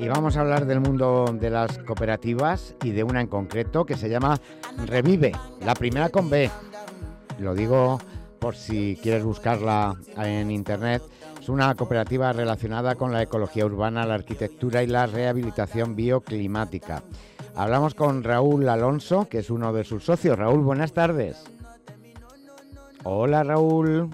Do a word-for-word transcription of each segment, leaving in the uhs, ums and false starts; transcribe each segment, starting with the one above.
vamos a hablar del mundo de las cooperativas y de una en concreto que se llama Revive, la primera con B. Lo digo por si quieres buscarla en internet. Es una cooperativa relacionada con la ecología urbana, la arquitectura y la rehabilitación bioclimática. Hablamos con Raúl Alonso, que es uno de sus socios. Raúl, buenas tardes. Hola, Raúl.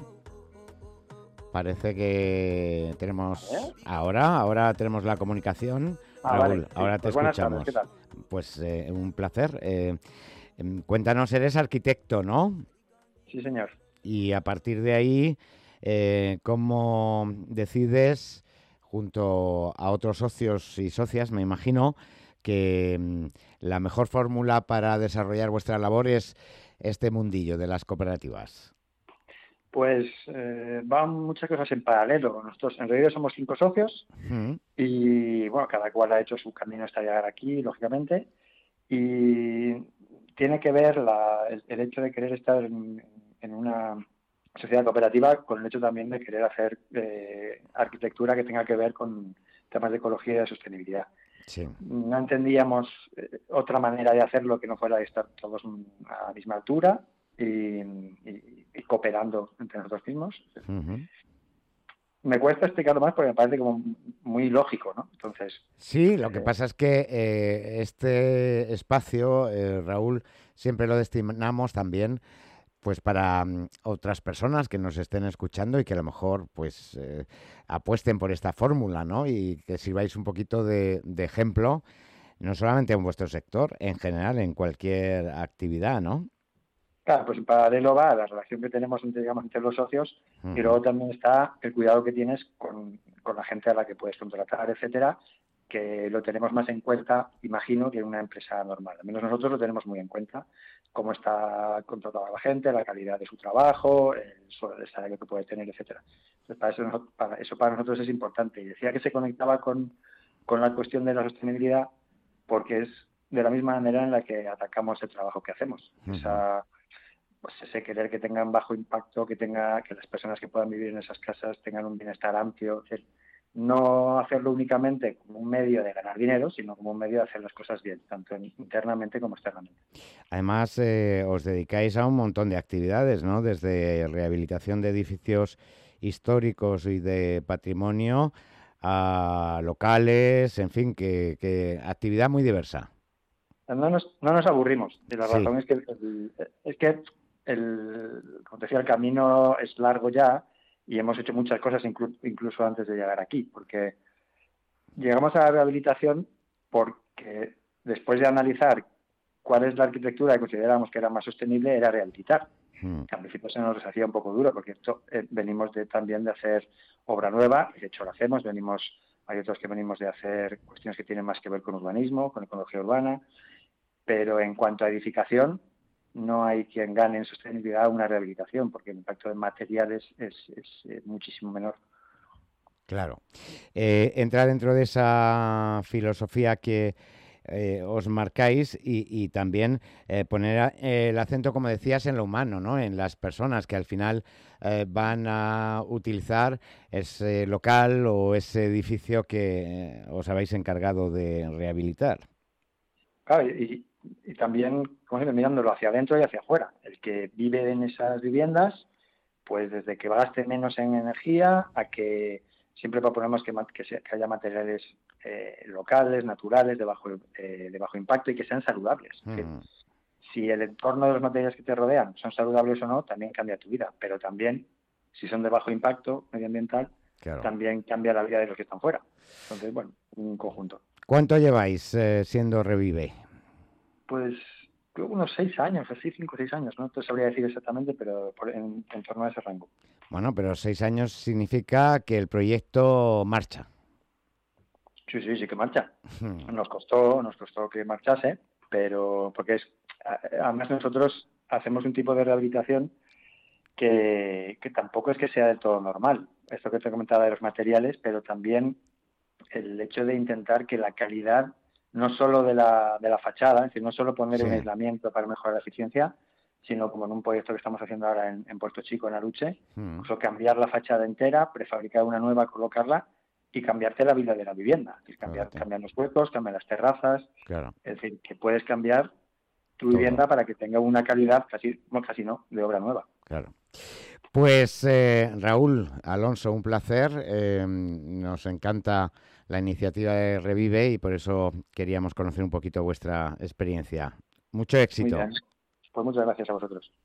Parece que tenemos ¿Eh? ahora, ahora tenemos la comunicación. Ah, Raúl, vale. Sí. ahora te Pues buenas tardes, escuchamos. ¿qué tal? Pues eh, un placer. Eh, em, cuéntanos, eres arquitecto, ¿no? Sí, señor. Y a partir de ahí, eh, ¿cómo decides, junto a otros socios y socias, me imagino, que mm, la mejor fórmula para desarrollar vuestra labor es este mundillo de las cooperativas? Pues eh, van muchas cosas en paralelo. Nosotros en realidad somos cinco socios Mm. y, bueno, cada cual ha hecho su camino hasta llegar aquí, lógicamente. Y tiene que ver la- el, el hecho de querer estar en, en una sociedad cooperativa con el hecho también de querer hacer eh, arquitectura que tenga que ver con temas de ecología y de sostenibilidad. Sí. No entendíamos eh, otra manera de hacerlo que no fuera de estar todos a la misma altura y, y- y cooperando entre nosotros mismos. Ujú. Me cuesta explicarlo más porque me parece como muy lógico, ¿no? Entonces, Sí, lo que eh, pasa es que eh, este espacio, eh, Raúl, siempre lo destinamos también pues para mm, otras personas que nos estén escuchando y que a lo mejor pues eh, apuesten por esta fórmula, ¿no? Y que sirváis un poquito de, de ejemplo, no solamente en vuestro sector, en general, en cualquier actividad, ¿no? claro, pues en paralelo va la relación que tenemos entre, digamos, entre los socios y Ujú. luego también está el cuidado que tienes con, con la gente a la que puedes contratar, etcétera, que lo tenemos más en cuenta, imagino, que en una empresa normal. Al menos nosotros lo tenemos muy en cuenta, cómo está contratada la gente, la calidad de su trabajo, el sueldo de salario que puede tener, etcétera. Entonces, para eso, para eso para nosotros es importante. Y decía que se conectaba con, con la cuestión de la sostenibilidad porque es de la misma manera en la que atacamos el trabajo que hacemos. Ujú. Esa pues ese querer que tengan bajo impacto, que tenga que las personas que puedan vivir en esas casas tengan un bienestar amplio, es decir, no hacerlo únicamente como un medio de ganar dinero, sino como un medio de hacer las cosas bien, tanto internamente como externamente. Además, eh, os dedicáis a un montón de actividades, ¿no? Desde rehabilitación de edificios históricos y de patrimonio a locales, en fin, que, que actividad muy diversa. No nos, no nos aburrimos, y la Sí. razón es que, el, es que el, como te decía, el camino es largo ya y hemos hecho muchas cosas inclu, incluso antes de llegar aquí, porque llegamos a la rehabilitación porque después de analizar cuál es la arquitectura que consideramos que era más sostenible, era rehabilitar. Mm. Que al principio se nos hacía un poco duro, porque esto, eh, venimos de, también de hacer obra nueva, de hecho lo hacemos, venimos, hay otros que venimos de hacer cuestiones que tienen más que ver con urbanismo, con ecología urbana, pero en cuanto a edificación, no hay quien gane en sostenibilidad una rehabilitación, porque el impacto en materiales es, es eh, muchísimo menor. Claro. Eh, entra dentro de esa filosofía que eh, os marcáis y, y también eh, poner a- el acento, como decías, en lo humano, ¿no? En las personas que al final eh, van a utilizar ese local o ese edificio que eh, os habéis encargado de rehabilitar. Claro, y, y también, como siempre, mirándolo hacia adentro y hacia afuera. El que vive en esas viviendas, pues desde que gaste menos en energía a que siempre proponemos que, que, sea, que haya materiales eh, locales, naturales, de bajo, eh, de bajo impacto y que sean saludables. Es decir, Mm. si el entorno de los materiales que te rodean son saludables o no, también cambia tu vida, pero también, si son de bajo impacto medioambiental, Claro. también cambia la vida de los que están fuera. Entonces, bueno, un conjunto. ¿Cuánto lleváis eh, siendo Revive? Pues creo unos seis años, así, cinco o seis años, no te sabría decir exactamente, pero por, en, en torno a ese rango. Bueno, pero seis años significa que el proyecto marcha. Sí, sí, sí que marcha. Mm. Nos costó, nos costó que marchase, pero porque es, además nosotros hacemos un tipo de rehabilitación que, que tampoco es que sea del todo normal. Esto que te comentaba de los materiales, pero también el hecho de intentar que la calidad, no solo de la, de la fachada, es decir, no solo poner Sí. un aislamiento para mejorar la eficiencia, sino como en un proyecto que estamos haciendo ahora en, en Puerto Chico, en Aluche, Mm. incluso cambiar la fachada entera, prefabricar una nueva, colocarla y cambiarte la vida de la vivienda. Es cambiar, Fíjate. cambian los huecos, cambian las terrazas, Claro, es decir, que puedes cambiar tu todo, vivienda para que tenga una calidad casi, bueno, casi no, de obra nueva. claro. Pues eh, Raúl, Alonso, un placer. Eh, nos encanta la iniciativa de Revive y por eso queríamos conocer un poquito vuestra experiencia. Mucho Muy éxito. bien. Pues muchas gracias a vosotros.